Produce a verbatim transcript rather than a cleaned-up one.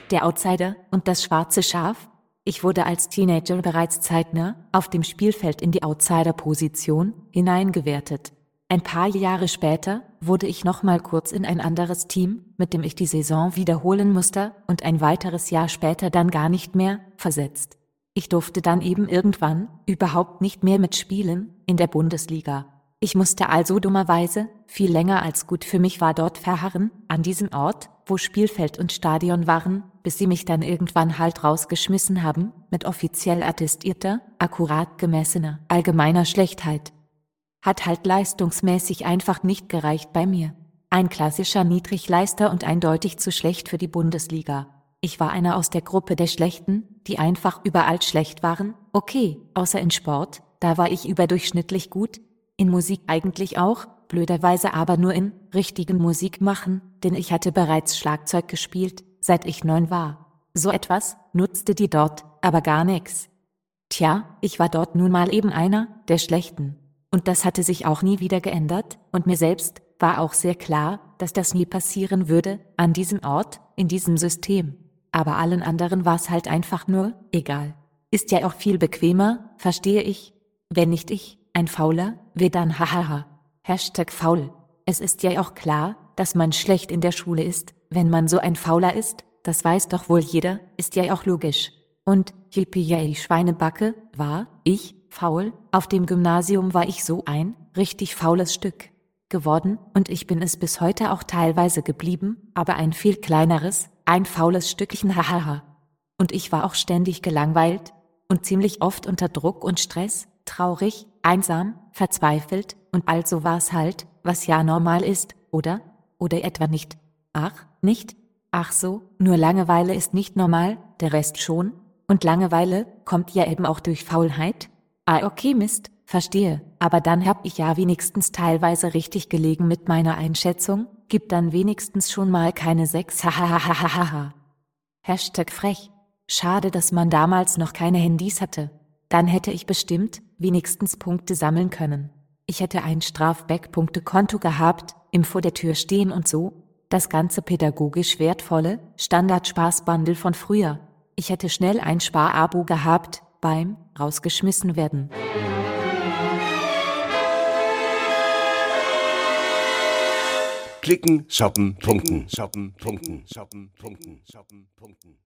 Der Outsider und das schwarze Schaf? Ich wurde als Teenager bereits zeitnah auf dem Spielfeld in die Outsider-Position hineingewertet. Ein paar Jahre später wurde ich nochmal kurz in ein anderes Team, mit dem ich die Saison wiederholen musste, und ein weiteres Jahr später dann gar nicht mehr, versetzt. Ich durfte dann eben irgendwann überhaupt nicht mehr mitspielen in der Bundesliga. Ich musste also dummerweise, viel länger als gut für mich war, dort verharren, an diesem Ort, wo Spielfeld und Stadion waren, bis sie mich dann irgendwann halt rausgeschmissen haben, mit offiziell attestierter, akkurat gemessener, allgemeiner Schlechtheit. Hat halt leistungsmäßig einfach nicht gereicht bei mir. Ein klassischer Niedrigleister und eindeutig zu schlecht für die Bundesliga. Ich war einer aus der Gruppe der Schlechten, die einfach überall schlecht waren. Okay, außer in Sport, da war ich überdurchschnittlich gut. In Musik eigentlich auch, blöderweise aber nur in richtigen Musik machen, denn ich hatte bereits Schlagzeug gespielt, seit ich neun war. So etwas nutzte die dort, aber gar nix. Tja, ich war dort nun mal eben einer der Schlechten. Und das hatte sich auch nie wieder geändert, und mir selbst war auch sehr klar, dass das nie passieren würde, an diesem Ort, in diesem System. Aber allen anderen war's halt einfach nur egal. Ist ja auch viel bequemer, verstehe ich. Wenn nicht ich, ein Fauler, wer dann hahaha. Hashtag faul. Es ist ja auch klar, dass man schlecht in der Schule ist, wenn man so ein Fauler ist, das weiß doch wohl jeder, ist ja auch logisch. Und, yippie Schweinebacke, war ich faul, auf dem Gymnasium war ich so ein richtig faules Stück geworden, und ich bin es bis heute auch teilweise geblieben, aber ein viel kleineres, ein faules Stückchen hahaha. Und ich war auch ständig gelangweilt und ziemlich oft unter Druck und Stress, traurig, einsam, verzweifelt, und also war's halt, was ja normal ist, oder? Oder etwa nicht? Ach, nicht? Ach so, nur Langeweile ist nicht normal, der Rest schon? Und Langeweile kommt ja eben auch durch Faulheit? Ah, okay, Mist, verstehe, aber dann hab ich ja wenigstens teilweise richtig gelegen mit meiner Einschätzung, gib dann wenigstens schon mal keine sechs, hahaha. Hashtag frech. Schade, dass man damals noch keine Handys hatte. Dann hätte ich bestimmt wenigstens Punkte sammeln können. Ich hätte ein Strafback-Punkte-Konto gehabt, im vor der Tür stehen und so. Das ganze pädagogisch wertvolle Standard-Spaß-Bundle von früher. Ich hätte schnell ein Sparabo gehabt, beim rausgeschmissen werden. Klicken, shoppen, punkten, shoppen, punkten, shoppen, punkten, shoppen, punkten.